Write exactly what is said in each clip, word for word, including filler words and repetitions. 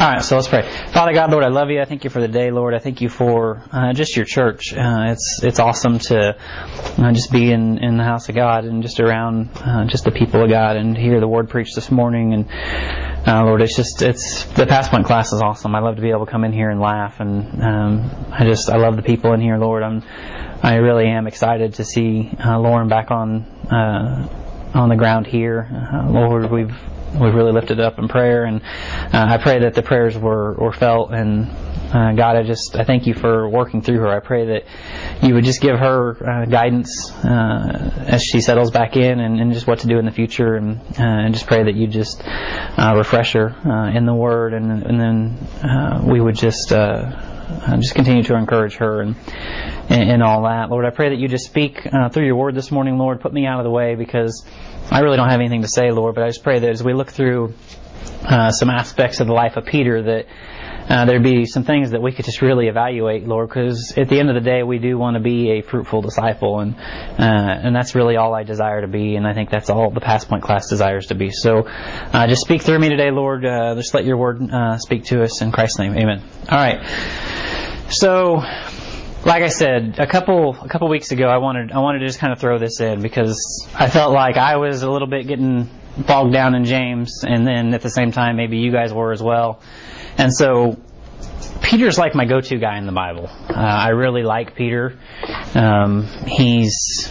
All right, so let's pray. Father God, Lord, I love you. I thank you for the day, Lord. I thank you for uh, just your church. Uh, it's it's awesome to uh, just be in, in the house of God and just around uh, just the people of God and hear the word preached this morning. And uh, Lord, it's just it's the Past Point class is awesome. I love to be able to come in here and laugh, and um, I just I love the people in here, Lord. I'm I really am excited to see uh, Lauren back on uh, on the ground here, uh, Lord. We've We've really lifted up in prayer, and uh, I pray that the prayers were, were felt. And uh, God, I just I thank you for working through her. I pray that you would just give her uh, guidance uh, as she settles back in, and, and just what to do in the future. And, uh, and just pray that you just uh, refresh her uh, in the Word, and, and then uh, we would just uh, just continue to encourage her and, and and all that. Lord, I pray that you just speak uh, through your Word this morning, Lord. Put me out of the way, because I really don't have anything to say, Lord, but I just pray that as we look through uh, some aspects of the life of Peter, that uh, there'd be some things that we could just really evaluate, Lord, because at the end of the day, we do want to be a fruitful disciple, and uh, and that's really all I desire to be, and I think that's all the Past Point class desires to be. So uh, just speak through me today, Lord. Uh, just let your word uh, speak to us in Christ's name. Amen. All right. So, like I said, a couple a couple weeks ago, I wanted I wanted to just kind of throw this in, because I felt like I was a little bit getting bogged down in James, and then at the same time, maybe you guys were as well. And so, Peter's like my go-to guy in the Bible. Uh, I really like Peter. Um, he's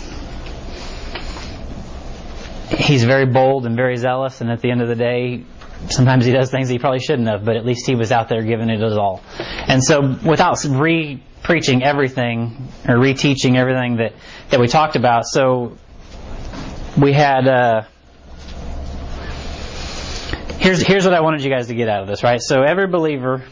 he's very bold and very zealous, and at the end of the day, sometimes he does things he probably shouldn't have, but at least he was out there giving it his all. And so, without re preaching everything or reteaching everything that, that we talked about. So we had uh, here's here's what I wanted you guys to get out of this, right? So every believer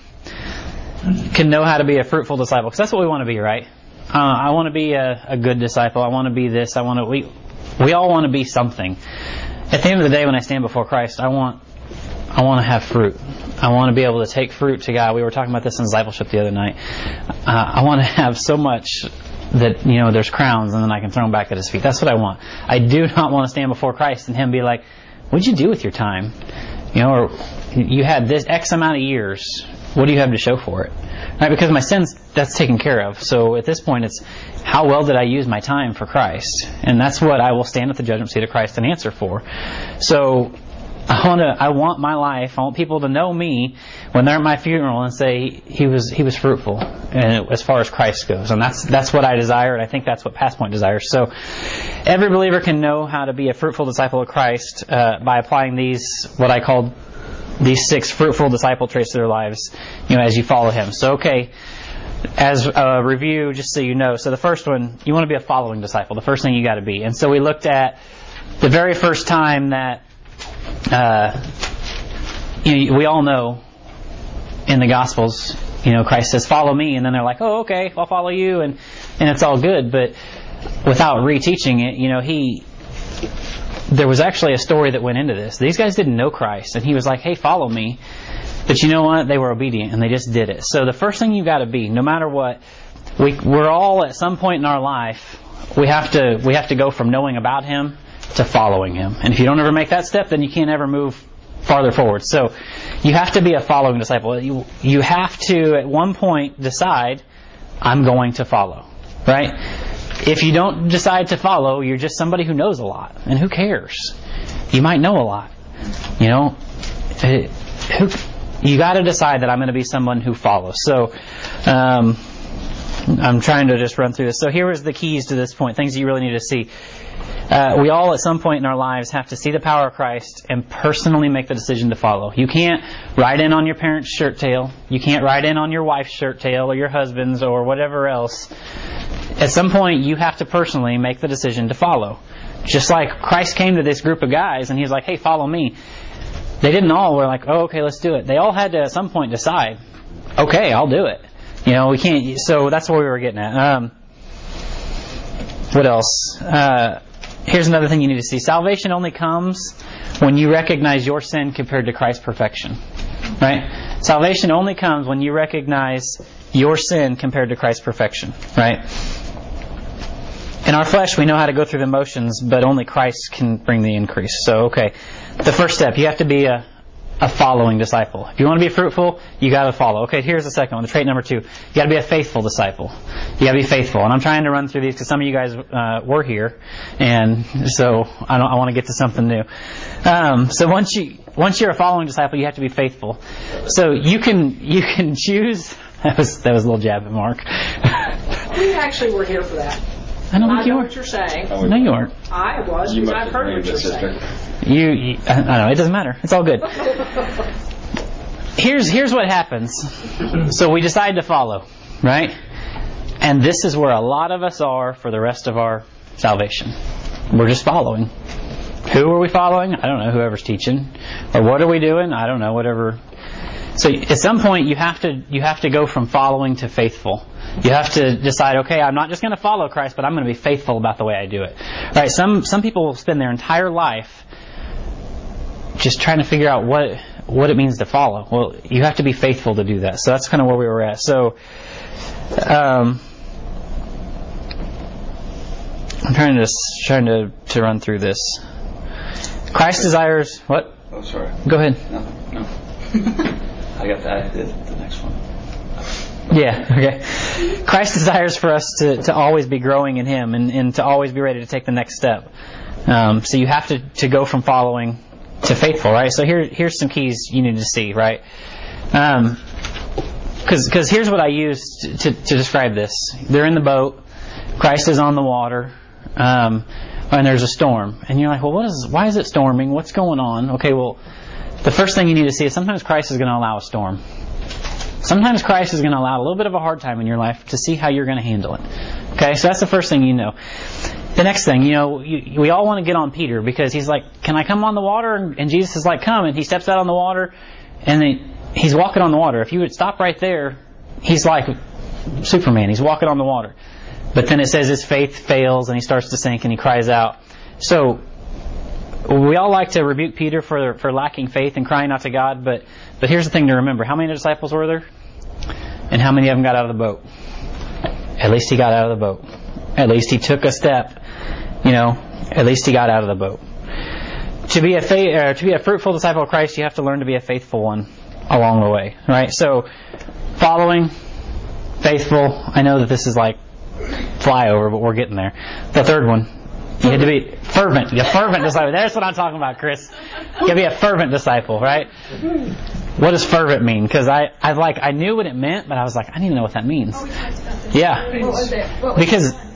can know how to be a fruitful disciple, because that's what we want to be, right? Uh, I want to be a, a good disciple. I want to be this. I want to. We we all want to be something. At the end of the day, when I stand before Christ, I want I want to have fruit. I want to be able to take fruit to God. We were talking about this in discipleship the other night. Uh, I want to have so much that, you know, there's crowns, and then I can throw them back at His feet. That's what I want. I do not want to stand before Christ and Him be like, "What'd you do with your time? You know, or you had this X amount of years. What do you have to show for it?" Right? Because my sins, that's taken care of. So at this point, it's how well did I use my time for Christ? And that's what I will stand at the judgment seat of Christ and answer for. So I want to. I want my life. I want people to know me when they're at my funeral and say he was he was fruitful, and as far as Christ goes, and that's that's what I desire, and I think that's what Past Point desires. So, every believer can know how to be a fruitful disciple of Christ uh, by applying these what I call these six fruitful disciple traits to their lives. You know, as you follow Him. So, okay. As a review, just so you know, so the first one, you want to be a following disciple. The first thing you got to be, and so we looked at the very first time that. Uh, you know, we all know in the Gospels, you know, Christ says, "Follow me," and then they're like, "Oh, okay, I'll follow you," and and it's all good. But without reteaching it, you know, he there was actually a story that went into this. These guys didn't know Christ, and He was like, "Hey, follow me," but you know what? They were obedient, and they just did it. So the first thing you got to be, no matter what, we we're all at some point in our life, we have to we have to go from knowing about Him to following Him. And if you don't ever make that step, then you can't ever move farther forward. So you have to be a following disciple. You, you have to, at one point, decide, I'm going to follow. Right? If you don't decide to follow, you're just somebody who knows a lot. And who cares? You might know a lot. You know? It, who, you got to decide that I'm going to be someone who follows. So, um, I'm trying to just run through this. So here is the keys to this point, things you really need to see. Uh, we all at some point in our lives have to see the power of Christ and personally make the decision to follow. You can't ride in on your parents' shirt tail. You can't ride in on your wife's shirt tail or your husband's or whatever else. At some point, you have to personally make the decision to follow. Just like Christ came to this group of guys and He was like, "Hey, follow me." They didn't all were like, "Oh, okay, let's do it." They all had to at some point decide, "Okay, I'll do it." You know, we can't. So that's what we were getting at. Um, what else? Uh, Here's another thing you need to see. Salvation only comes when you recognize your sin compared to Christ's perfection. Right? Salvation only comes when you recognize your sin compared to Christ's perfection. Right? In our flesh, we know how to go through the motions, but only Christ can bring the increase. So, okay. The first step, you have to be a, a following disciple. If you want to be fruitful, you got to follow. Okay, here's the second one. The trait number two. You got to be a faithful disciple. You got to be faithful. And I'm trying to run through these because some of you guys uh, were here, and so I, don't, I want to get to something new. Um, so once you once you're a following disciple, you have to be faithful. So you can you can choose. That was that was a little jab at Mark. We actually were here for that. I don't think I you know were. what you're saying. No, you aren't. I was, because I've heard what you're saying. You, you, I don't know. It doesn't matter. It's all good. Here's here's what happens. So we decide to follow, right? And this is where a lot of us are for the rest of our salvation. We're just following. Who are we following? I don't know. Whoever's teaching. Or what are we doing? I don't know. Whatever. So at some point you have to you have to go from following to faithful. You have to decide, okay, I'm not just going to follow Christ, but I'm going to be faithful about the way I do it. Right? Some some people will spend their entire life just trying to figure out what what it means to follow. Well, you have to be faithful to do that. So that's kind of where we were at. So um, I'm trying to trying to to run through this. Christ desires what? Oh, sorry. Go ahead. No, no. I got that. I did the next one. Yeah, okay. Christ desires for us to, to always be growing in Him and, and to always be ready to take the next step. Um, so you have to, to go from following to faithful, right? So here here's some keys you need to see, right? Um, cause, cause here's what I use to, to, to describe this. They're in the boat. Christ is on the water. Um, and there's a storm. And you're like, well, what is, why is it storming? What's going on? Okay, well, the first thing you need to see is sometimes Christ is going to allow a storm. Sometimes Christ is going to allow a little bit of a hard time in your life to see how you're going to handle it. Okay, so that's the first thing you know. The next thing, you know, you, we all want to get on Peter because he's like, can I come on the water? And, and Jesus is like, come. And he steps out on the water and they, he's walking on the water. If you would stop right there, he's like Superman. He's walking on the water. But then it says his faith fails and he starts to sink and he cries out. So we all like to rebuke Peter for for lacking faith and crying out to God, but but here's the thing to remember. How many disciples were there? And how many of them got out of the boat? At least he got out of the boat. At least he took a step. You know, at least he got out of the boat. To be a fa- uh, to be a fruitful disciple of Christ, you have to learn to be a faithful one along the way, right? So, following, faithful. I know that this is like flyover, but we're getting there. The third one, you had to be fervent. A fervent disciple. That's what I'm talking about, Chris. You got to be a fervent disciple, right? What does fervent mean? Because I, I like, I knew what it meant, but I was like, I need to know what that means. Oh, we talked about this. Yeah. What was it? What was Because it?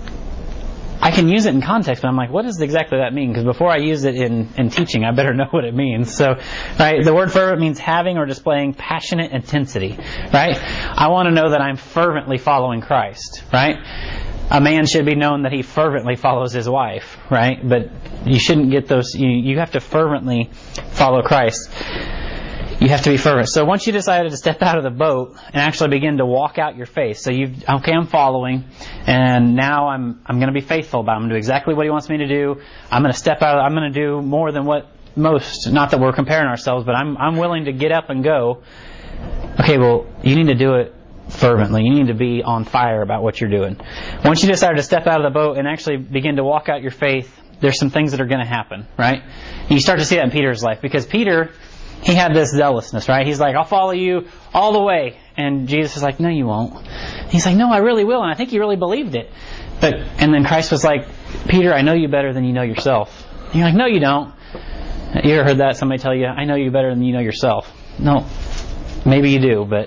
I can use it in context, but I'm like, what does exactly that mean? Because before I use it in, in teaching, I better know what it means. So, right, the word fervent means having or displaying passionate intensity, right? I want to know that I'm fervently following Christ, right? A man should be known that he fervently follows his wife, right? But you shouldn't get those, you, you have to fervently follow Christ. You have to be fervent. So once you decided to step out of the boat and actually begin to walk out your faith, so you okay, I'm following, and now I'm I'm going to be faithful about it. I'm going to do exactly what He wants me to do. I'm going to step out. I'm going to do more than what most. Not that we're comparing ourselves, but I'm I'm willing to get up and go. Okay, well, you need to do it fervently. You need to be on fire about what you're doing. Once you decide to step out of the boat and actually begin to walk out your faith, there's some things that are going to happen, right? And you start to see that in Peter's life, because Peter, he had this zealousness, right? He's like, I'll follow you all the way. And Jesus is like, no, you won't. He's like, no, I really will. And I think he really believed it. But, and then Christ was like, Peter, I know you better than you know yourself. And you're like, no, you don't. You ever heard that? Somebody tell you, I know you better than you know yourself. No, maybe you do, but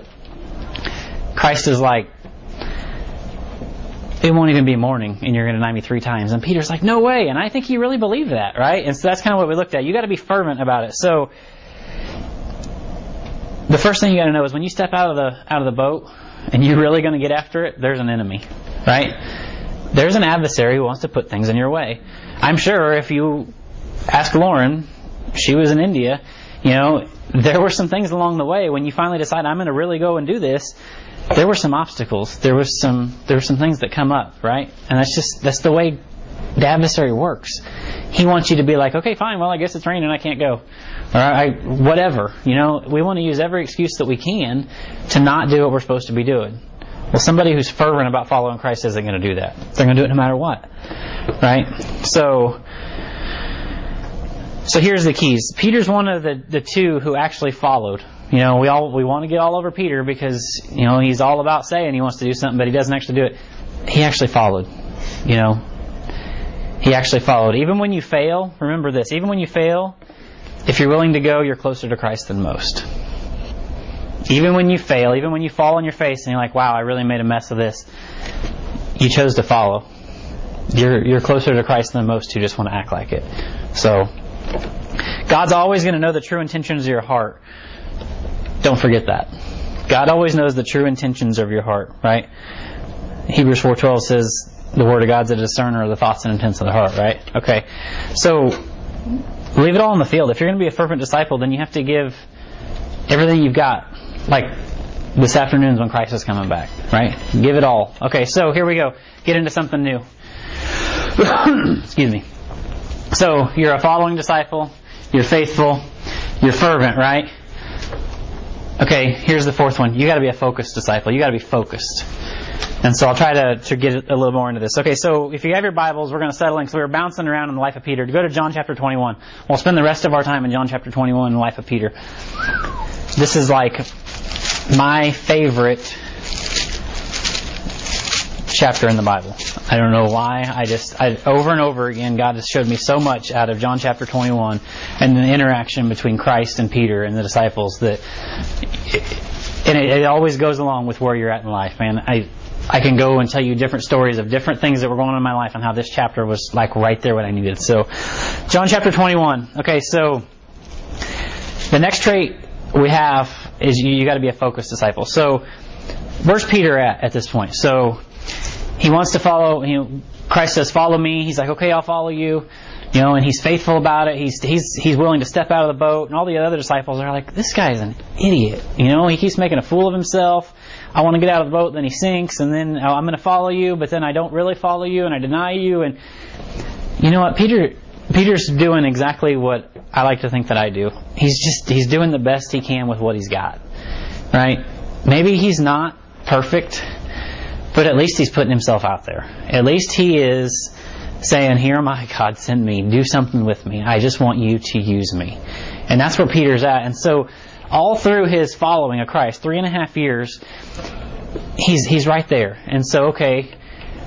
Christ is like, it won't even be morning and you're going to deny me three times. And Peter's like, no way. And I think he really believed that, right? And so that's kind of what we looked at. You got to be fervent about it. So the first thing you got to know is when you step out of the out of the boat and you're really going to get after it, there's an enemy, right? There's an adversary who wants to put things in your way. I'm sure if you ask Lauren, she was in India, you know, there were some things along the way when you finally decide I'm going to really go and do this. There were some obstacles. There was some there were some things that come up, right? And that's just that's the way the adversary works. He wants you to be like, okay, fine, well, I guess it's raining, I can't go. Or I, whatever. You know, we want to use every excuse that we can to not do what we're supposed to be doing. Well, somebody who's fervent about following Christ isn't going to do that. They're going to do it no matter what. Right? So, So here's the keys. Peter's one of the, the two who actually followed. You know, we all we want to get all over Peter because, you know, he's all about saying he wants to do something, but he doesn't actually do it. He actually followed. You know, he actually followed. Even when you fail, remember this, even when you fail, if you're willing to go, you're closer to Christ than most. Even when you fail, even when you fall on your face and you're like, wow, I really made a mess of this, you chose to follow. You're you're closer to Christ than most who just want to act like it. So, God's always going to know the true intentions of your heart. Don't forget that. God always knows the true intentions of your heart, right? Hebrews four twelve says the Word of God's a discerner of the thoughts and intents of the heart, right? Okay. So, leave it all in the field. If you're going to be a fervent disciple, then you have to give everything you've got. Like this afternoon's when Christ is coming back, right? Give it all. Okay, so here we go. Get into something new. Excuse me. So, you're a following disciple, you're faithful, you're fervent, right? Okay, here's the fourth one. You got to be a focused disciple. You got to be focused. And so I'll try to, to get a little more into this. Okay, so if you have your Bibles, we're going to settle in. So we were bouncing around in the life of Peter. Go to John chapter twenty-one. We'll spend the rest of our time in John chapter twenty-one in the life of Peter. This is like my favorite chapter in the Bible. I don't know why. I just, I, over and over again, God has showed me so much out of John chapter twenty-one and the interaction between Christ and Peter and the disciples that, it, and it, it always goes along with where you're at in life, man. I, I can go and tell you different stories of different things that were going on in my life and how this chapter was like right there what I needed. So, John chapter twenty-one. Okay, so the next trait we have is you, you got to be a focused disciple. So, where's Peter at at this point? So, he wants to follow, you know, Christ says, follow me. He's like, okay, I'll follow you. You know, and he's faithful about it. He's he's he's willing to step out of the boat. And all the other disciples are like, this guy's an idiot. You know, he keeps making a fool of himself. I want to get out of the boat, then he sinks, and then oh, I'm going to follow you, but then I don't really follow you, and I deny you. And you know what? Peter Peter's doing exactly what I like to think that I do. He's just he's doing the best he can with what he's got. Right? Maybe he's not perfect, but at least he's putting himself out there. At least he is saying, here am I, God, send me. Do something with me. I just want you to use me. And that's where Peter's at. And so all through his following of Christ, three and a half years, he's he's right there. And so, okay,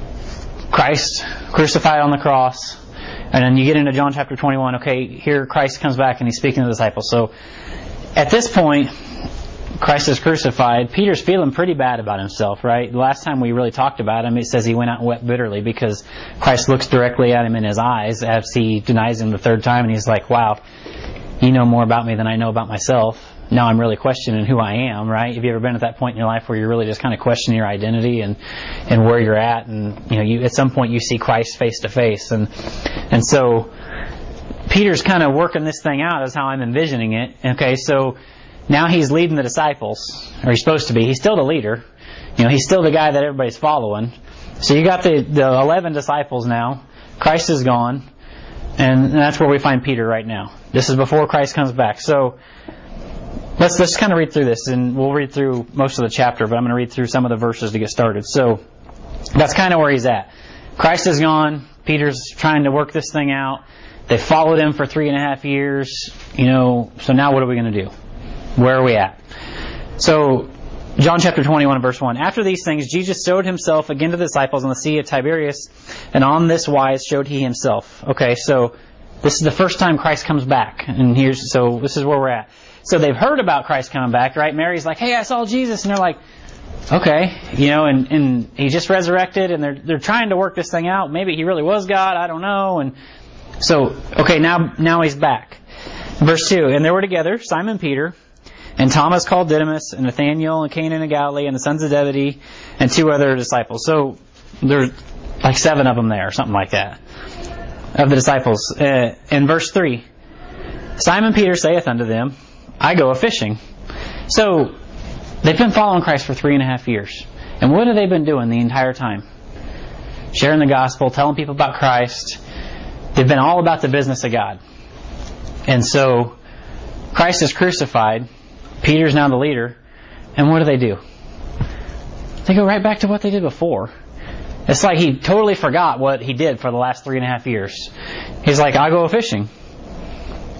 Christ crucified on the cross. And then you get into John chapter twenty-one. Okay, here Christ comes back and he's speaking to the disciples. So at this point, Christ is crucified. Peter's feeling pretty bad about himself, right? The last time we really talked about him, it says he went out and wept bitterly because Christ looks directly at him in his eyes as he denies him the third time, and he's like, wow, you know more about me than I know about myself. Now I'm really questioning who I am, right? Have you ever been at that point in your life where you're really just kind of questioning your identity and, and where you're at? And, you know, you, at some point you see Christ face to face. And, and so Peter's kind of working this thing out is how I'm envisioning it. Okay, so now he's leading the disciples, or he's supposed to be. He's still the leader. You know, he's still the guy that everybody's following. So you got the, the eleven disciples now. Christ is gone. And that's where we find Peter right now. This is before Christ comes back. So let's let's kind of read through this, and we'll read through most of the chapter, but I'm going to read through some of the verses to get started. So that's kind of where he's at. Christ is gone. Peter's trying to work this thing out. They followed him for three and a half years. You know, so now what are we going to do? Where are we at? So, John chapter twenty-one, verse one. After these things, Jesus showed himself again to the disciples on the Sea of Tiberias, and on this wise showed he himself. Okay, so this is the first time Christ comes back, and here's so this is where we're at. So they've heard about Christ coming back, right? Mary's like, "Hey, I saw Jesus," and they're like, "Okay, you know," and, and he just resurrected, and they're they're trying to work this thing out. Maybe he really was God, I don't know. And so, okay, now now he's back. Verse two. And they were together, Simon Peter, and Thomas called Didymus, and Nathanael, and Canaan of Galilee, and the sons of Zebedee, and two other disciples. So there's like seven of them there, or something like that, of the disciples. Uh, in verse three, Simon Peter saith unto them, I go a-fishing. So they've been following Christ for three and a half years. And what have they been doing the entire time? Sharing the gospel, telling people about Christ. They've been all about the business of God. And so Christ is crucified. Peter's now the leader. And what do they do? They go right back to what they did before. It's like he totally forgot what he did for the last three and a half years. He's like, I'll go fishing.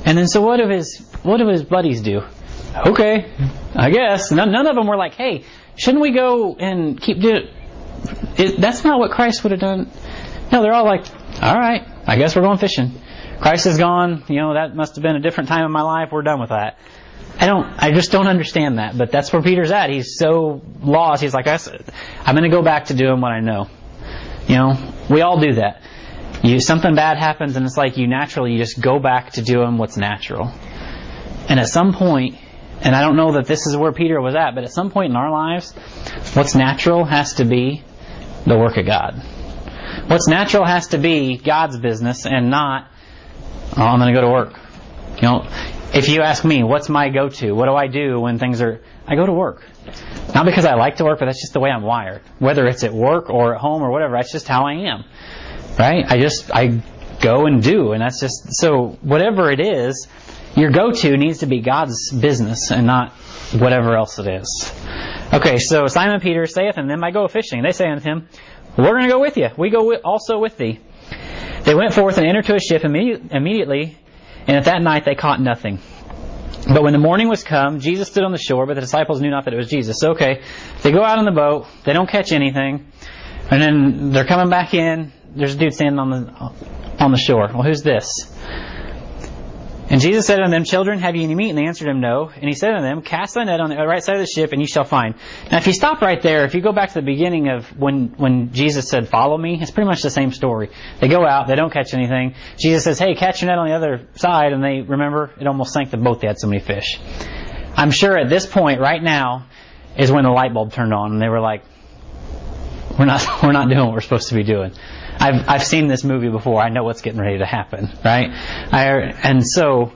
And then so what do his what do his buddies do? Okay, I guess. None, none of them were like, hey, shouldn't we go and keep doing it? That's not what Christ would have done. No, they're all like, all right, I guess we're going fishing. Christ is gone. You know, that must have been a different time in my life. We're done with that. I don't, I just don't understand that. But that's where Peter's at. He's so lost. He's like, I'm going to go back to doing what I know. You know, we all do that. You, something bad happens and it's like you naturally, you just go back to doing what's natural. And at some point, and I don't know that this is where Peter was at, but at some point in our lives, what's natural has to be the work of God. What's natural has to be God's business and not, oh, I'm going to go to work. You know, if you ask me, what's my go-to? What do I do when things are... I go to work. Not because I like to work, but that's just the way I'm wired. Whether it's at work or at home or whatever, that's just how I am. Right? I just, I go and do. And that's just... So, whatever it is, your go-to needs to be God's business and not whatever else it is. Okay, so Simon Peter saith unto them, I go fishing. They say unto him, we're going to go with you. We go also with thee. They went forth and entered to a ship immediately, and at that night they caught nothing. But when the morning was come, Jesus stood on the shore, but the disciples knew not that it was Jesus. So, okay, they go out on the boat, they don't catch anything, and then they're coming back in. There's a dude standing on the on the shore. Well, who's this? And Jesus said unto them, children, have ye any meat? And they answered him, no. And he said unto them, cast thy net on the right side of the ship, and ye shall find. Now, if you stop right there, if you go back to the beginning of when, when Jesus said, follow me, it's pretty much the same story. They go out, they don't catch anything. Jesus says, hey, catch your net on the other side. And they, remember, it almost sank the boat. They had so many fish. I'm sure at this point, right now, is when the light bulb turned on. And they were like, we're not, we're not doing what we're supposed to be doing. I've I've seen this movie before. I know what's getting ready to happen, right? I, and so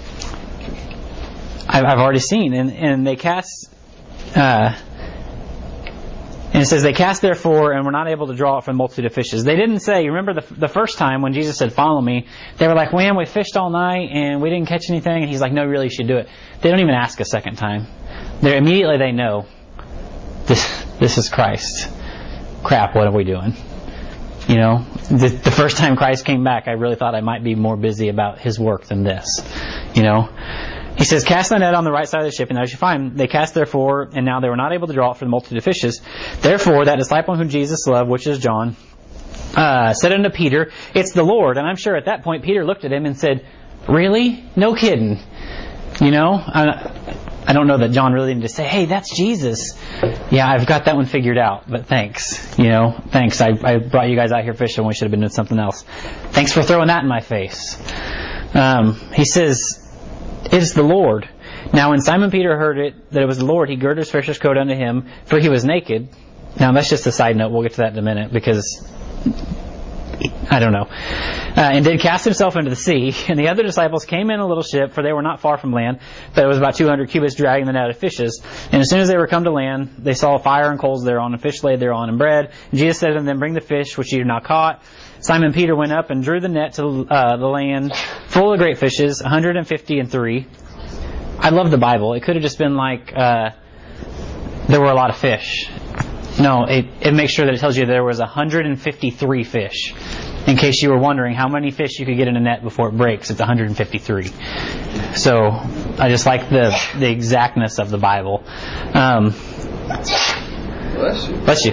I've, I've already seen, and, and they cast, uh, and it says they cast therefore, and were not able to draw it from a multitude of fishes. They didn't say. Remember the the first time when Jesus said, "Follow me," they were like, "Man, we fished all night and we didn't catch anything." And he's like, "No, really, you should do it." They don't even ask a second time. They immediately they know this this is Christ. Crap, what are we doing? You know, the, the first time Christ came back, I really thought I might be more busy about His work than this. You know, He says, cast the net on the right side of the ship, and thou shalt find. They cast therefore, and now they were not able to draw it for the multitude of fishes. Therefore, that disciple whom Jesus loved, which is John, uh, said unto Peter, it's the Lord. And I'm sure at that point Peter looked at him and said, really? No kidding. You know, I, I don't know that John really needed to say, hey, that's Jesus. Yeah, I've got that one figured out, but thanks. You know, thanks. I, I brought you guys out here fishing. We should have been doing something else. Thanks for throwing that in my face. Um, he says, it is the Lord. Now when Simon Peter heard it, that it was the Lord, he girded his fisher's coat unto him, for he was naked. Now that's just a side note. We'll get to that in a minute, because I don't know. Uh, and did cast himself into the sea. And the other disciples came in a little ship, for they were not far from land, but it was about two hundred cubits, dragging the net of fishes. And as soon as they were come to land, they saw fire and coals thereon, and fish laid thereon, and bread. And Jesus said unto them, bring the fish which ye have not caught. Simon Peter went up and drew the net to uh, the land, full of great fishes, one hundred fifty and three. I love the Bible. It could have just been like uh, there were a lot of fish. No, it, it makes sure that it tells you there was one hundred fifty-three fish. In case you were wondering how many fish you could get in a net before it breaks, it's one hundred fifty-three. So I just like the the exactness of the Bible. Um, Bless you. Bless you.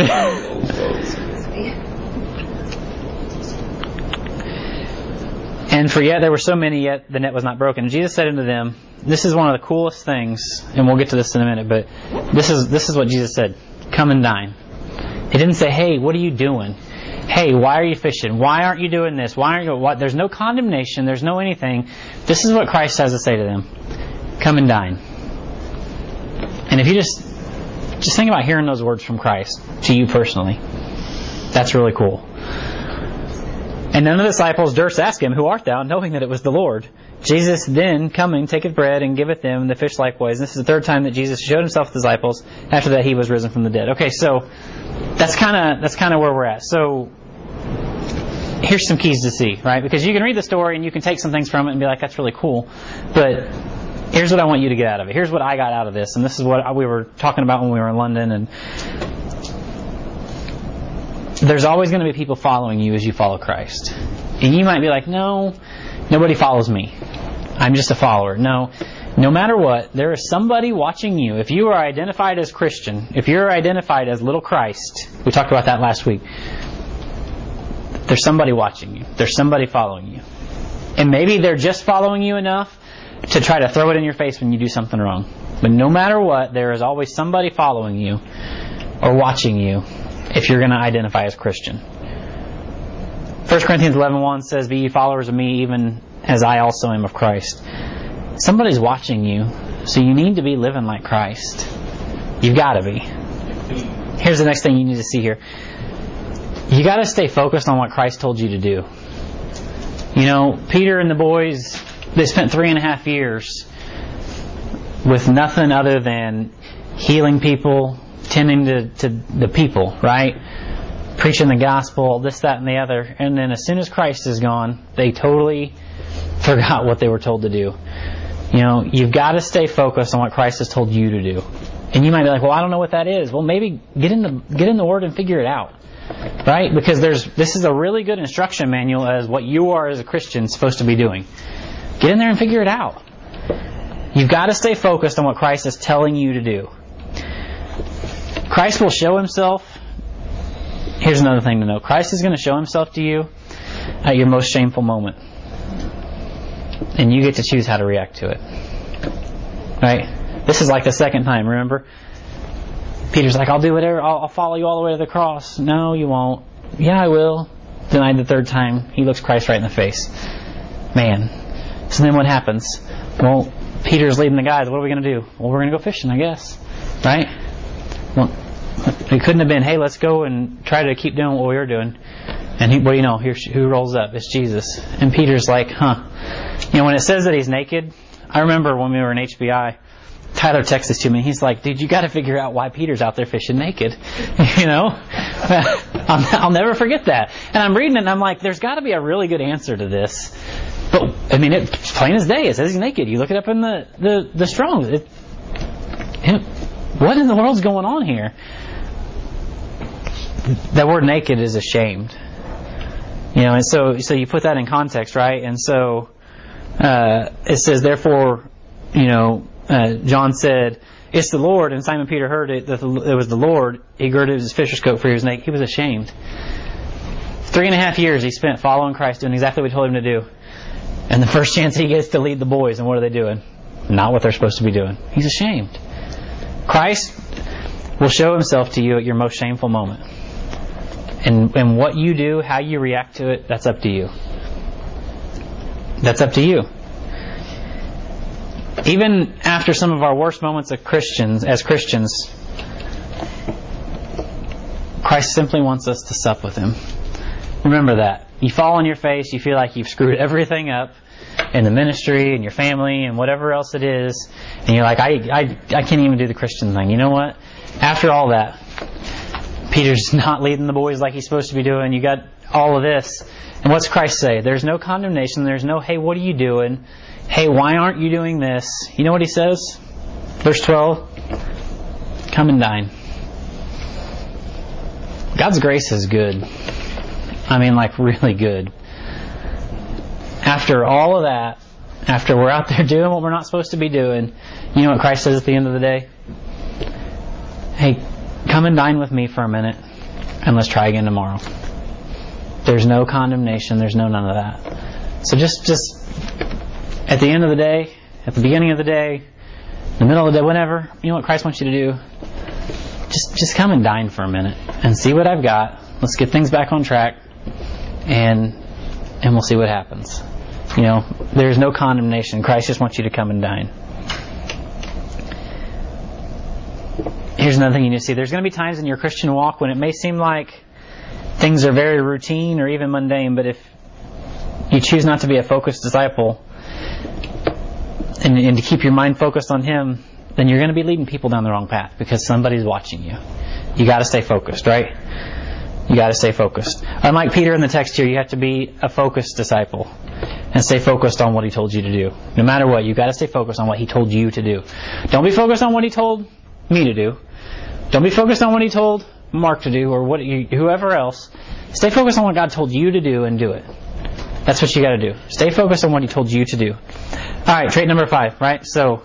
And for yet there were so many, yet the net was not broken. And Jesus said unto them, this is one of the coolest things, and we'll get to this in a minute, but this is this is what Jesus said. Come and dine. He didn't say, hey, what are you doing? Hey, why are you fishing? Why aren't you doing this? Why aren't you... What? There's no condemnation. There's no anything. This is what Christ has to say to them. Come and dine. And if you just... Just think about hearing those words from Christ to you personally. That's really cool. And none of the disciples durst ask him, who art thou? Knowing that it was the Lord. Jesus then, coming, taketh bread and giveth them the fish likewise. This is the third time that Jesus showed himself to the disciples. After that, he was risen from the dead. Okay, so that's kind of that's kind of where we're at. So here's some keys to see, right? Because you can read the story and you can take some things from it and be like, that's really cool. But here's what I want you to get out of it. Here's what I got out of this. And this is what we were talking about when we were in London. And there's always going to be people following you as you follow Christ. And you might be like, no, nobody follows me. I'm just a follower. No, no matter what, there is somebody watching you. If you are identified as Christian, if you're identified as little Christ, we talked about that last week, there's somebody watching you. There's somebody following you. And maybe they're just following you enough to try to throw it in your face when you do something wrong. But no matter what, there is always somebody following you or watching you if you're going to identify as Christian. First Corinthians eleven one says, "Be ye followers of me, even as I also am of Christ." Somebody's watching you, so you need to be living like Christ. You've got to be. Here's the next thing you need to see here. You got to stay focused on what Christ told you to do. You know, Peter and the boys, they spent three and a half years with nothing other than healing people, tending to, to the people, right? Preaching the gospel, this, that, and the other. And then as soon as Christ is gone, they totally forgot what they were told to do. You know, you've got to stay focused on what Christ has told you to do. And you might be like, well, I don't know what that is. Well, maybe get in the, get in the Word and figure it out. Right? Because there's this is a really good instruction manual as what you are as a Christian supposed to be doing. Get in there and figure it out. You've got to stay focused on what Christ is telling you to do. Christ will show Himself. Here's another thing to know. Christ is going to show Himself to you at your most shameful moment. And you get to choose how to react to it. Right? This is like the second time, remember? Peter's like, I'll do whatever, I'll, I'll follow you all the way to the cross. No, you won't. Yeah, I will. Denied the third time. He looks Christ right in the face. Man. So then what happens? Well, Peter's leading the guys. What are we going to do? Well, we're going to go fishing, I guess. Right? Well, it couldn't have been, hey, let's go and try to keep doing what we were doing. And he, what do you know? Here's, who rolls up? It's Jesus. And Peter's like, huh. You know, when it says that he's naked, I remember when we were in H B I, Tyler texted to me. He's like, dude, you got to figure out why Peter's out there fishing naked. You know? I'll, I'll never forget that. And I'm reading it and I'm like, there's got to be a really good answer to this. But, I mean, it's plain as day. It says he's naked. You look it up in the, the, the Strong's. It, it, what in the world's going on here? That word naked is ashamed. You know, and so, so you put that in context, right? And so, uh, it says, therefore, you know, Uh, John said, it's the Lord, and Simon Peter heard it, that it was the Lord. He girded his fisher's coat for he was naked. He was ashamed. Three and a half years he spent following Christ, doing exactly what he told him to do. And the first chance he gets to lead the boys, and what are they doing? Not what they're supposed to be doing. He's ashamed. Christ will show Himself to you at your most shameful moment. And, and what you do, how you react to it, that's up to you. That's up to you. Even after some of our worst moments of Christians, as Christians, Christ simply wants us to sup with Him. Remember that. You fall on your face, you feel like you've screwed everything up in the ministry and your family and whatever else it is, and you're like, I, I, I can't even do the Christian thing. You know what? After all that, Peter's not leading the boys like he's supposed to be doing. You got all of this. And what's Christ say? There's no condemnation. There's no, hey, what are you doing? Hey, why aren't you doing this? You know what he says? Verse twelve. Come and dine. God's grace is good. I mean, like, really good. After all of that, after we're out there doing what we're not supposed to be doing, you know what Christ says at the end of the day? Hey, come and dine with me for a minute, and let's try again tomorrow. There's no condemnation. There's no none of that. So just, just at the end of the day, at the beginning of the day, in the middle of the day, whenever, you know what Christ wants you to do? Just, just come and dine for a minute and see what I've got. Let's get things back on track, and and we'll see what happens. You know, there's no condemnation. Christ just wants you to come and dine. Here's another thing you need to see. There's going to be times in your Christian walk when it may seem like things are very routine or even mundane, but if you choose not to be a focused disciple and, and to keep your mind focused on Him, then you're going to be leading people down the wrong path because somebody's watching you. You got to stay focused, right? You got to stay focused. Unlike Peter in the text here, you have to be a focused disciple and stay focused on what He told you to do. No matter what, you got to stay focused on what He told you to do. Don't be focused on what He told me to do. Don't be focused on what He told Mark to do or what you, whoever else. Stay focused on what God told you to do and do it. That's what you got to do. Stay focused on what He told you to do. All right, trait number five, right? So,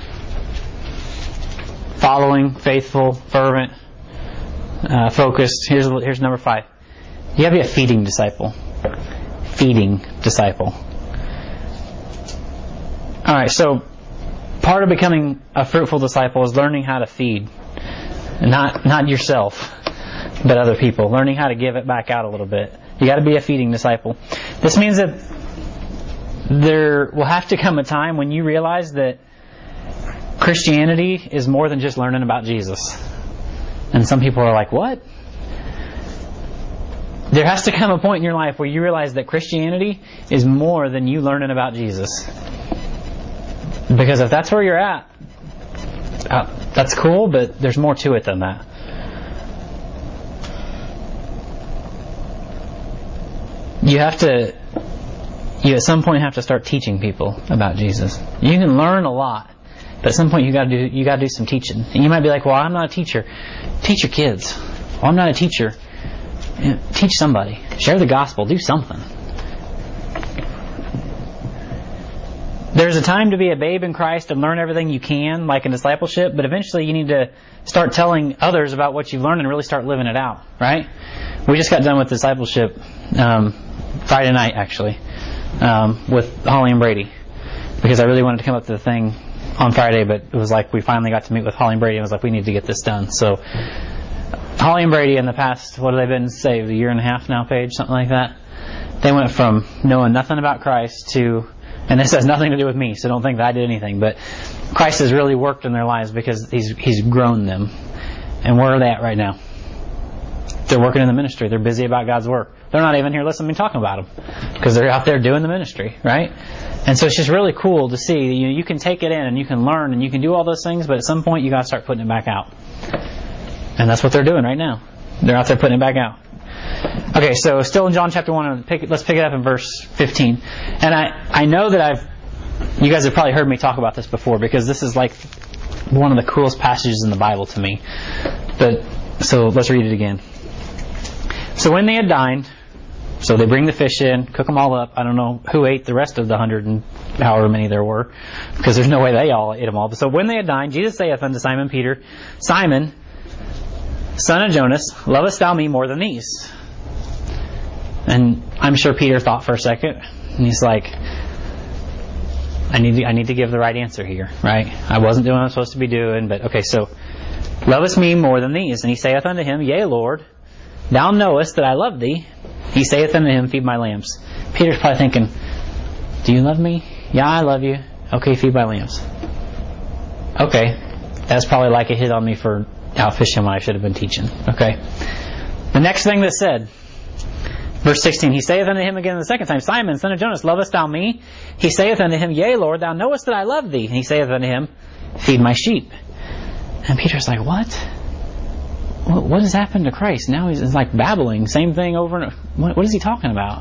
following, faithful, fervent, uh, focused. Here's here's number five. You got to be a feeding disciple. Feeding disciple. All right, so part of becoming a fruitful disciple is learning how to feed, not not yourself, but other people. Learning how to give it back out a little bit. You got to be a feeding disciple. This means that there will have to come a time when you realize that Christianity is more than just learning about Jesus. And some people are like, what? There has to come a point in your life where you realize that Christianity is more than you learning about Jesus. Because if that's where you're at, uh, that's cool, but there's more to it than that. You have to, you at some point have to start teaching people about Jesus. You can learn a lot, but at some point you got to do you got to do some teaching. And you might be like, "Well, I'm not a teacher." Teach your kids. Well, I'm not a teacher. Teach somebody. Share the gospel. Do something. There's a time to be a babe in Christ and learn everything you can, like in discipleship, but eventually you need to start telling others about what you've learned and really start living it out, right? We just got done with discipleship um, Friday night, actually, um, with Holly and Brady, because I really wanted to come up to the thing on Friday, but it was like we finally got to meet with Holly and Brady and it was like, we need to get this done. So Holly and Brady in the past, what have they been saved, a year and a half now, Paige, something like that? They went from knowing nothing about Christ to, and this has nothing to do with me, so don't think that I did anything, but Christ has really worked in their lives because He's He's grown them. And where are they at right now? They're working in the ministry. They're busy about God's work. They're not even here listening to me talking about Him because they're out there doing the ministry, right? And so it's just really cool to see. You know, you can take it in and you can learn and you can do all those things, but at some point you got to start putting it back out. And that's what they're doing right now. They're out there putting it back out. Okay, so still in John chapter one, pick, let's pick it up in verse fifteen. And I, I know that I've, you guys have probably heard me talk about this before because this is like one of the coolest passages in the Bible to me. But so let's read it again. So when they had dined, so they bring the fish in, cook them all up. I don't know who ate the rest of the hundred and however many there were, because there's no way they all ate them all. But so when they had dined, Jesus saith unto Simon Peter, Simon, son of Jonas, lovest thou me more than these? And I'm sure Peter thought for a second, and he's like, I need to, I need to give the right answer here, right? I wasn't doing what I was supposed to be doing, but okay, so lovest me more than these? And he saith unto him, Yea, Lord, thou knowest that I love thee. He saith unto him, Feed my lambs. Peter's probably thinking, do you love me? Yeah, I love you. Okay, feed my lambs. Okay, that's probably like a hit on me for out fishing when I should have been teaching. Okay. The next thing that's said, verse sixteen, he saith unto him again the second time, Simon, son of Jonas, lovest thou me? He saith unto him, Yea, Lord, thou knowest that I love thee. And he saith unto him, Feed my sheep. And Peter's like, what? What, what has happened to Christ? Now he's like babbling, same thing over and over. What, what is he talking about?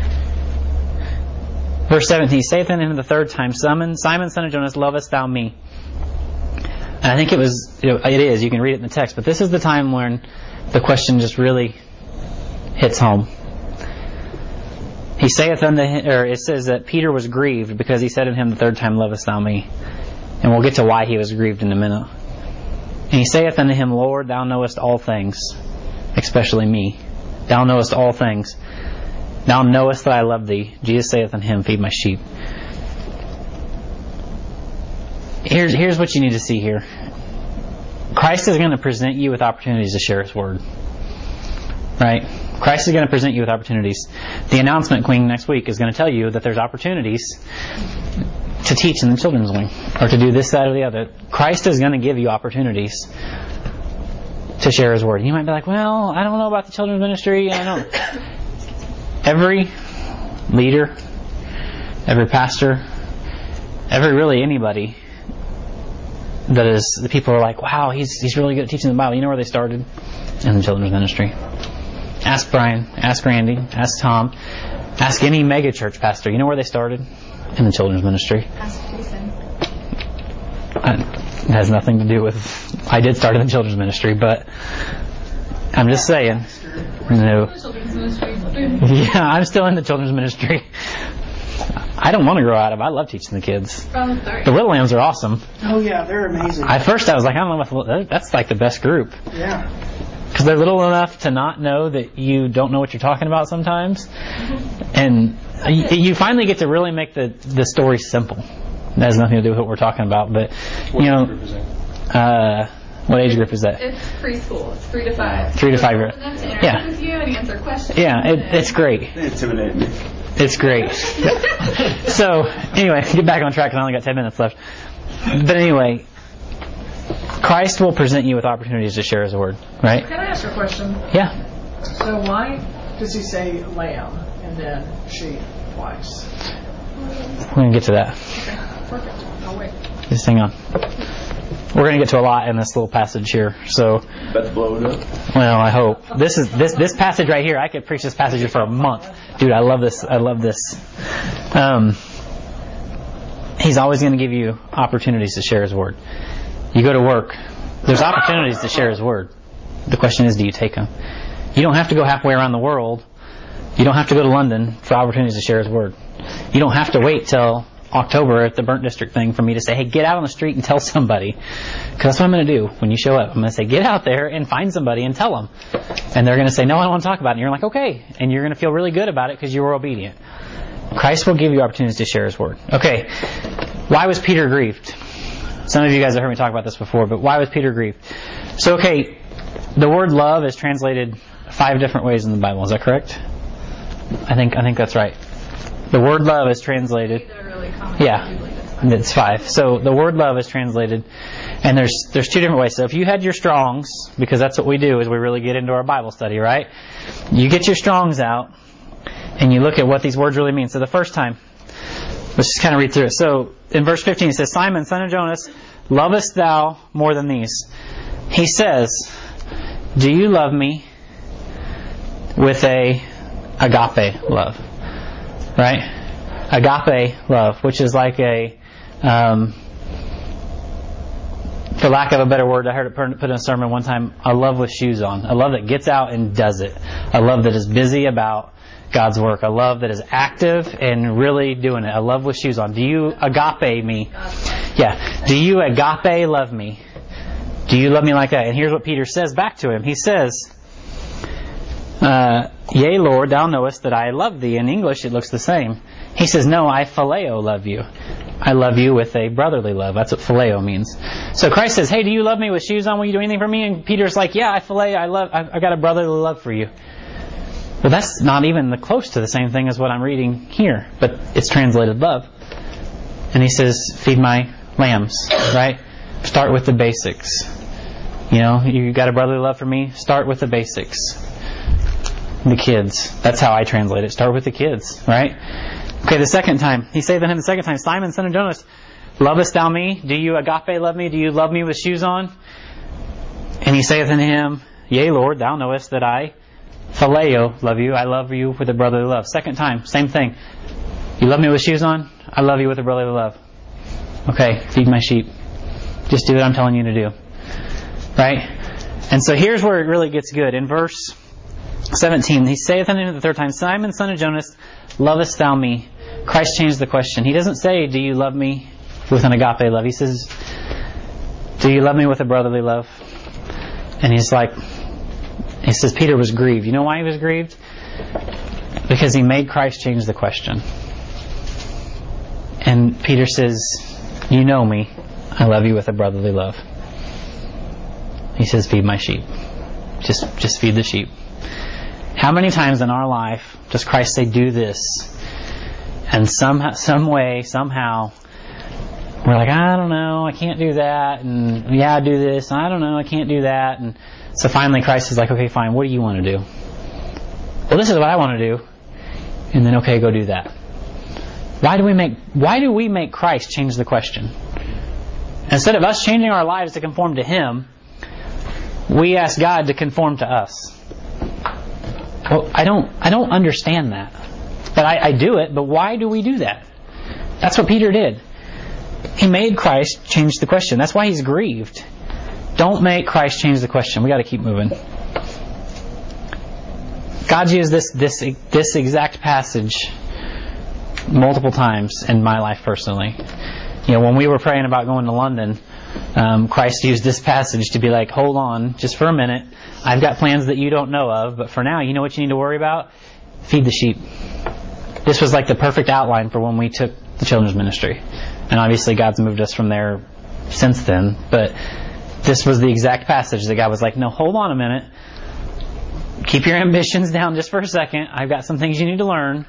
Verse seventeen, he saith unto him the third time, Simon, Simon, son of Jonas, lovest thou me? And I think it was, you know, it is, you can read it in the text, but this is the time when the question just really hits home. He saith unto him, or it says that Peter was grieved because he said unto him the third time, Lovest thou me? And we'll get to why he was grieved in a minute. And he saith unto him, Lord, thou knowest all things, especially me. Thou knowest all things. Thou knowest that I love thee. Jesus saith unto him, Feed my sheep. Here's, here's what you need to see here. Christ is going to present you with opportunities to share His Word. Right? Christ is going to present you with opportunities. The announcement queen next week is going to tell you that there's opportunities to teach in the children's wing, or to do this, that, or the other. Christ is going to give you opportunities to share His Word. You might be like, well, I don't know about the children's ministry. I don't. Every leader, every pastor, every really anybody that is, the people are like, wow, he's he's really good at teaching the Bible. You know where they started? In the children's ministry. Ask Brian, ask Randy, ask Tom, ask any mega church pastor. You know where they started? In the children's ministry. Ask Jason. It has nothing to do with, I did start in the children's ministry, but I'm just saying. No. Yeah, I'm still in the children's ministry. I don't want to grow out of. I love teaching the kids. Oh, sorry. The Little Lambs are awesome. Oh yeah, they're amazing. At first I was like, I don't know if that's like the best group. Yeah. Because they're little enough to not know that you don't know what you're talking about sometimes. And you, you finally get to really make the, the story simple. That has nothing to do with what we're talking about. But, you know, uh, what age group is that? It's preschool. It's three to five. Three to five year old. To interact Yeah. with you and answer questions. Yeah, it, it's great. They intimidate me. It's great. So, anyway, get back on track because I only got ten minutes left. But anyway, Christ will present you with opportunities to share His Word, right? Can I ask a question? Yeah. So why does he say lamb and then sheep twice? We're going to get to that. Perfect. I'll wait. Just hang on. We're going to get to a lot in this little passage here. So, About to blow it up. well, I hope. This is this this passage right here. I could preach this passage for a month. Dude, I love this. I love this. Um, he's always going to give you opportunities to share His Word. You go to work. There's opportunities to share His Word. The question is, do you take them? You don't have to go halfway around the world. You don't have to go to London for opportunities to share His Word. You don't have to wait till October at the Burnt District thing for me to say, hey, get out on the street and tell somebody. Because that's what I'm going to do when you show up. I'm going to say, get out there and find somebody and tell them. And they're going to say, no, I don't want to talk about it. And you're like, okay. And you're going to feel really good about it because you were obedient. Christ will give you opportunities to share His Word. Okay. Why was Peter grieved? Some of you guys have heard me talk about this before, but why was Peter grieved? So, okay, the word love is translated five different ways in the Bible. Is that correct? I think I think that's right. The word love is translated. Really common. Yeah, it's five. So the word love is translated, and there's there's two different ways. So if you had your Strongs, because that's what we do, is we really get into our Bible study, right? You get your Strongs out, and you look at what these words really mean. So the first time, let's just kind of read through it. So in verse fifteen, it says, Simon, son of Jonas, lovest thou more than these? He says, do you love me with a agape love? Right? Agape love, which is like a, um, for lack of a better word, I heard it put in a sermon one time, a love with shoes on. A love that gets out and does it. A love that is busy about God's work. A love that is active and really doing it. A love with shoes on. Do you agape me? Yeah. Do you agape love me? Do you love me like that? And here's what Peter says back to him. He says, uh, yea, Lord, thou knowest that I love thee. In English, it looks the same. He says, no, I phileo love you. I love you with a brotherly love. That's what phileo means. So Christ says, hey, do you love me with shoes on? Will you do anything for me? And Peter's like, yeah, I phileo. I love, I, I got a brotherly love for you. Well, that's not even the close to the same thing as what I'm reading here, but it's translated love. And he says, feed my lambs, right? Start with the basics. You know, you got a brotherly love for me? Start with the basics. The kids. That's how I translate it. Start with the kids, right? Okay, the second time. He saith unto him the second time, Simon, son of Jonas, lovest thou me? Do you agape love me? Do you love me with shoes on? And he saith unto him, yea, Lord, thou knowest that I phileo love you. I love you with a brotherly love. Second time, same thing. You love me with shoes on? I love you with a brotherly love. Okay, feed my sheep. Just do what I'm telling you to do. Right? And so here's where it really gets good. In verse seventeen, he saith unto him the third time, Simon, son of Jonas, lovest thou me? Christ changed the question. He doesn't say, do you love me with an agape love? He says, do you love me with a brotherly love? And he's like, he says Peter was grieved. You know why he was grieved? Because he made Christ change the question. And Peter says, you know me. I love you with a brotherly love. He says, feed my sheep. Just, just feed the sheep. How many times in our life does Christ say, do this? And somehow, some way, somehow, we're like, I don't know, I can't do that. And yeah, I do this. I don't know, I can't do that. And so finally Christ is like, okay, fine, what do you want to do? Well, this is what I want to do. And then, okay, go do that. Why do we make, why do we make Christ change the question? Instead of us changing our lives to conform to Him, we ask God to conform to us. Well, I don't, I don't understand that. But I, I do it, but why do we do that? That's what Peter did. He made Christ change the question. That's why he's grieved. Don't make Christ change the question. We got to keep moving. God's used this, this, this exact passage multiple times in my life personally. You know, when we were praying about going to London, um, Christ used this passage to be like, hold on, just for a minute. I've got plans that you don't know of, but for now, you know what you need to worry about? Feed the sheep. This was like the perfect outline for when we took the children's ministry. And obviously God's moved us from there since then, but this was the exact passage that God was like, no, hold on a minute. Keep your ambitions down just for a second. I've got some things you need to learn.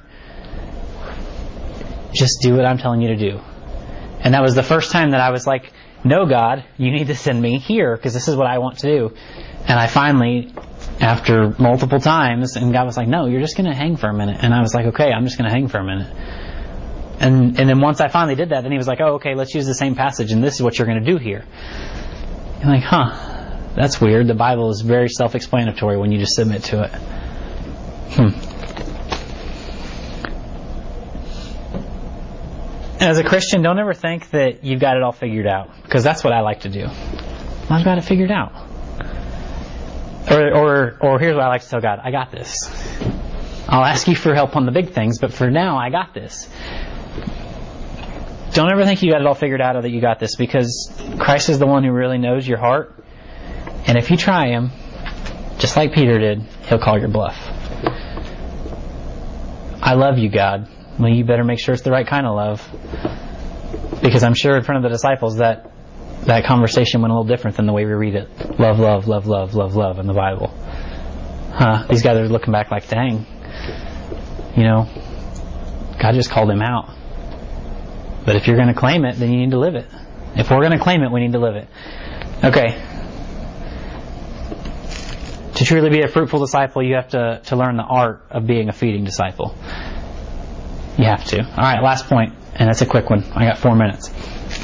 Just do what I'm telling you to do. And that was the first time that I was like, no, God, you need to send me here because this is what I want to do. And I finally, after multiple times, and God was like, no, you're just going to hang for a minute. And I was like, okay, I'm just going to hang for a minute. And and then once I finally did that, then he was like, oh, okay, let's use the same passage and this is what you're going to do here. I'm like, huh, that's weird. The Bible is very self-explanatory when you just submit to it. Hmm. As a Christian, don't ever think that you've got it all figured out, because that's what I like to do. I've got it figured out. Or, or, or here's what I like to tell God: I got this. I'll ask you for help on the big things, but for now, I got this. Don't ever think you got it all figured out or that you got this, because Christ is the one who really knows your heart. And if you try Him, just like Peter did, He'll call your bluff. I love you, God. Well, you better make sure it's the right kind of love. Because I'm sure in front of the disciples that that conversation went a little different than the way we read it. Love, love, love, love, love, love in the Bible. Huh? These guys are looking back like, dang. You know, God just called him out. But if you're going to claim it, then you need to live it. If we're going to claim it, we need to live it. Okay. To truly be a fruitful disciple, you have to, to learn the art of being a feeding disciple. You have to. All right, last point, and that's a quick one. I got four minutes.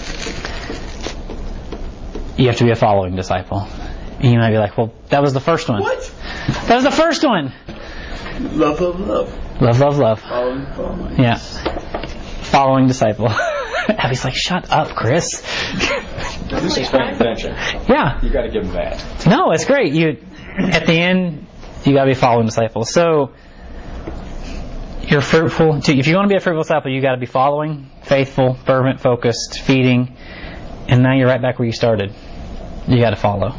You have to be a following disciple. And you might be like, well, that was the first one. What? That was the first one. Love, love, love. Love, love, love. Following, following. Yeah. Following disciple. Abby's like, shut up, Chris. This is paying attention. Yeah. You got to give them that. No, it's great. You, at the end, you got to be a following disciple. So, you're fruitful. If you want to be a fruitful disciple, you got to be following, faithful, fervent, focused, feeding, and now you're right back where you started. You got to follow.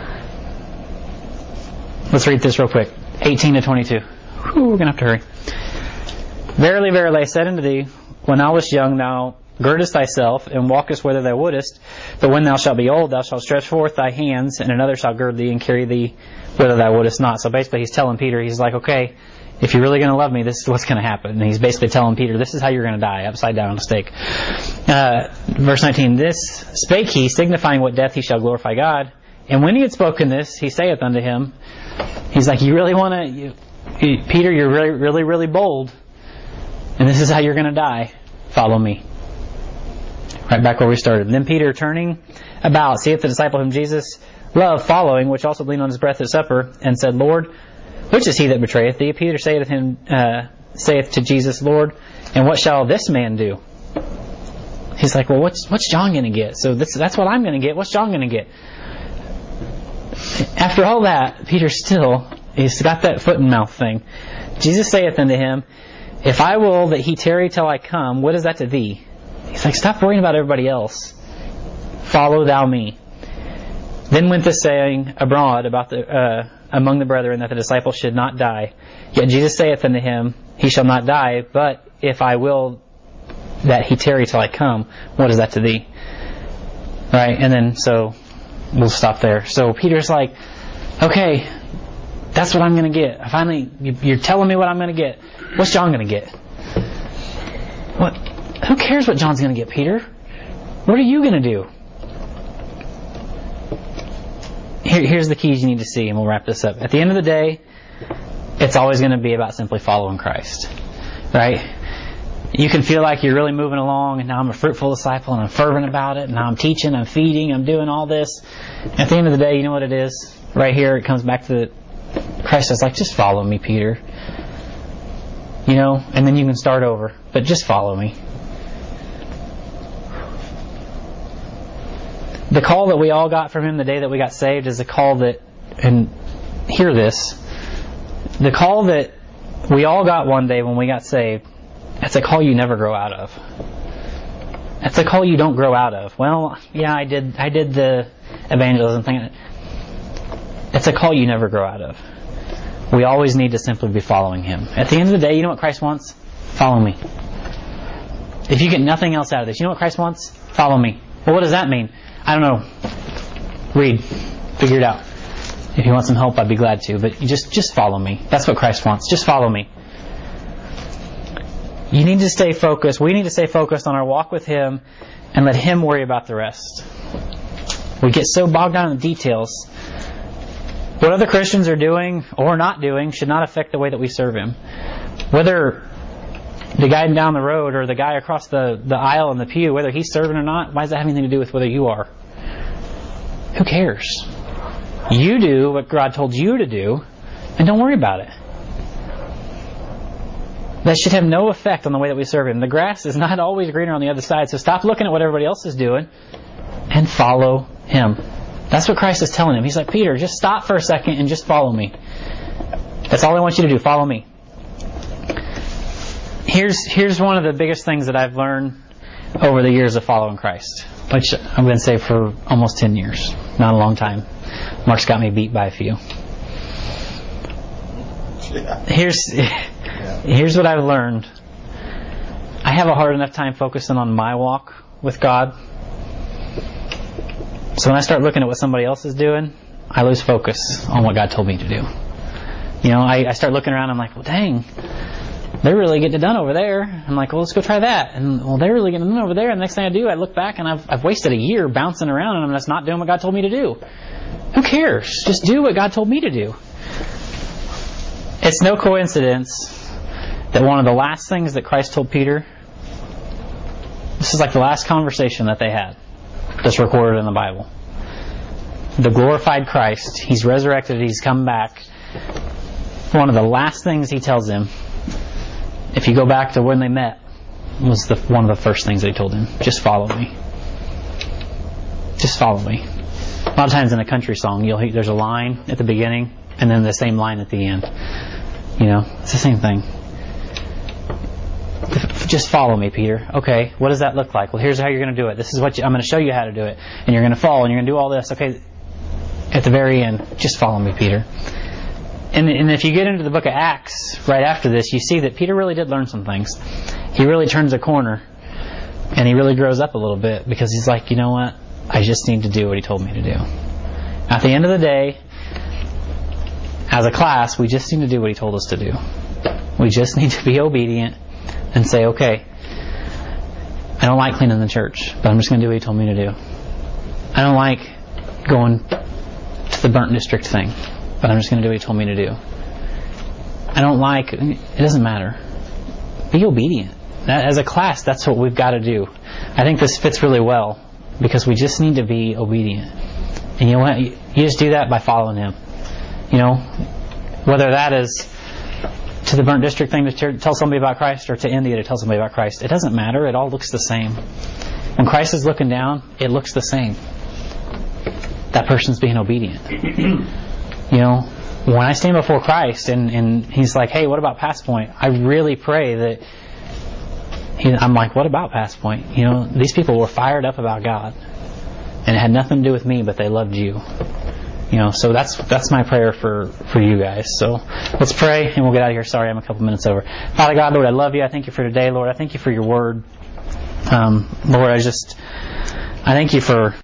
Let's read this real quick. eighteen to twenty-two. Whew, we're going to have to hurry. Verily, verily, I said unto thee, when thou wast young, thou girdest thyself, and walkest whither thou wouldest. But when thou shalt be old, thou shalt stretch forth thy hands, and another shall gird thee and carry thee whither thou wouldest not. So basically, he's telling Peter, he's like, okay, if you're really going to love me, this is what's going to happen. And he's basically telling Peter, this is how you're going to die, upside down on a stake. Uh, verse nineteen, this spake he, signifying what death he shall glorify God. And when he had spoken this, he saith unto him, he's like, you really want to, you, you, Peter, you're really, really, really bold. And this is how you're going to die. Follow me. Right back where we started. And then Peter, turning about, seeth the disciple whom Jesus loved, following, which also leaned on his breath at supper, and said, Lord, which is he that betrayeth thee? Peter saith him, uh, saith to Jesus, Lord, and what shall this man do? He's like, well, what's what's John going to get? So this, that's what I'm going to get. What's John going to get? After all that, Peter still, he's got that foot and mouth thing. Jesus saith unto him, if I will that he tarry till I come, what is that to thee? He's like, stop worrying about everybody else. Follow thou me. Then went the saying abroad about the uh, among the brethren that the disciple should not die. Yet Jesus saith unto him, he shall not die, but if I will that he tarry till I come, what is that to thee? Right, and then so we'll stop there. So Peter's like, okay, that's what I'm going to get. I finally, you're telling me what I'm going to get. What's John going to get? What? Who cares what John's going to get, Peter? What are you going to do? Here, here's the keys you need to see, and we'll wrap this up. At the end of the day, it's always going to be about simply following Christ. Right? You can feel like you're really moving along, and now I'm a fruitful disciple, and I'm fervent about it, and now I'm teaching, I'm feeding, I'm doing all this. At the end of the day, you know what it is? Right here, it comes back to the, Christ is like, just follow me, Peter. You know, and then you can start over. But just follow me. The call that we all got from him the day that we got saved is a call that, and hear this, the call that we all got one day when we got saved It's a call you never grow out of. It's a call you don't grow out of. Well, yeah, I did I did the evangelism thing. It's a call you never grow out of. We always need to simply be following Him. At the end of the day, you know what Christ wants? Follow me. If you get nothing else out of this, you know what Christ wants? Follow me. Well, what does that mean? I don't know. Read. Figure it out. If you want some help, I'd be glad to. But you just, just follow me. That's what Christ wants. Just follow me. You need to stay focused. We need to stay focused on our walk with Him and let Him worry about the rest. We get so bogged down in the details. What other Christians are doing or not doing should not affect the way that we serve Him. Whether the guy down the road or the guy across the, the aisle in the pew, whether he's serving or not, why does that have anything to do with whether you are? Who cares? You do what God told you to do, and don't worry about it. That should have no effect on the way that we serve Him. The grass is not always greener on the other side, so stop looking at what everybody else is doing and follow Him. That's what Christ is telling him. He's like, Peter, just stop for a second and just follow me. That's all I want you to do. Follow me. Here's here's one of the biggest things that I've learned over the years of following Christ, which I'm going to say for almost ten years. Not a long time. Mark's got me beat by a few. Here's here's what I've learned. I have a hard enough time focusing on my walk with God. So when I start looking at what somebody else is doing, I lose focus on what God told me to do. You know, I, I start looking around and I'm like, well, dang, they're really getting it done over there. I'm like, well, let's go try that. And, well, they're really getting it done over there. And the next thing I do, I look back and I've, I've wasted a year bouncing around and I'm just not doing what God told me to do. Who cares? Just do what God told me to do. It's no coincidence that one of the last things that Christ told Peter, this is like the last conversation that they had that's recorded in the Bible. The glorified Christ, He's resurrected, He's come back. One of the last things He tells him, if you go back to when they met, was the, one of the first things He told him. Just follow me. Just follow me. A lot of times in a country song, you'll hear, there's a line at the beginning and then the same line at the end. You know, it's the same thing. Just follow me, Peter. Okay, what does that look like? Well, here's how you're going to do it. This is what you, I'm going to show you how to do it. And you're going to fall and you're going to do all this. Okay, at the very end, just follow me, Peter. And, and if you get into the book of Acts right after this, you see that Peter really did learn some things. He really turns a corner and he really grows up a little bit because he's like, you know what? I just need to do what He told me to do. At the end of the day, as a class, we just need to do what He told us to do. We just need to be obedient and say, okay, I don't like cleaning the church, but I'm just going to do what He told me to do. I don't like going to the burnt district thing, but I'm just going to do what He told me to do. I don't like, it doesn't matter. Be obedient. That, as a class, that's what we've got to do. I think this fits really well because we just need to be obedient. And you know what? You just do that by following Him. You know, whether that is to the burnt district thing to tell somebody about Christ or to India to tell somebody about Christ. It doesn't matter. It all looks the same. When Christ is looking down, it looks the same. That person's being obedient. You know, when I stand before Christ and, and He's like, hey, what about Past Point? I really pray that he, I'm like, what about Past Point? You know, these people were fired up about God. And it had nothing to do with me, but they loved you. You know, so that's that's my prayer for, for you guys. So let's pray and we'll get out of here. Sorry, I'm a couple minutes over. Father God, Lord, I love You. I thank You for today, Lord. I thank You for Your word. Um, Lord, I just, I thank You for